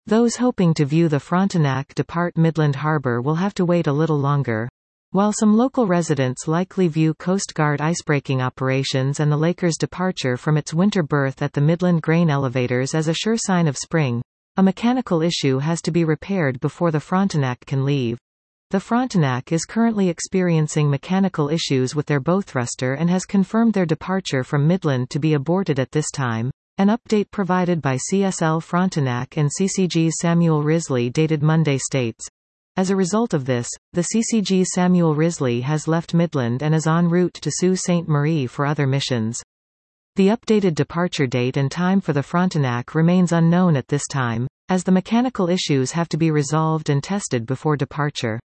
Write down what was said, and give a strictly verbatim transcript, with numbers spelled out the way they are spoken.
Those hoping to view the Frontenac depart Midland Harbor will have to wait a little longer. While some local residents likely view Coast Guard icebreaking operations and the Laker's departure from its winter berth at the Midland grain elevators as a sure sign of spring, a mechanical issue has to be repaired before the Frontenac can leave. The Frontenac is currently experiencing mechanical issues with their bow thruster and has confirmed their departure from Midland to be aborted at this time. An update provided by C S L Frontenac and C C G's Samuel Risley dated Monday states, as a result of this, the C C G's Samuel Risley has left Midland and is en route to Sault Ste. Marie for other missions. The updated departure date and time for the Frontenac remains unknown at this time, as the mechanical issues have to be resolved and tested before departure.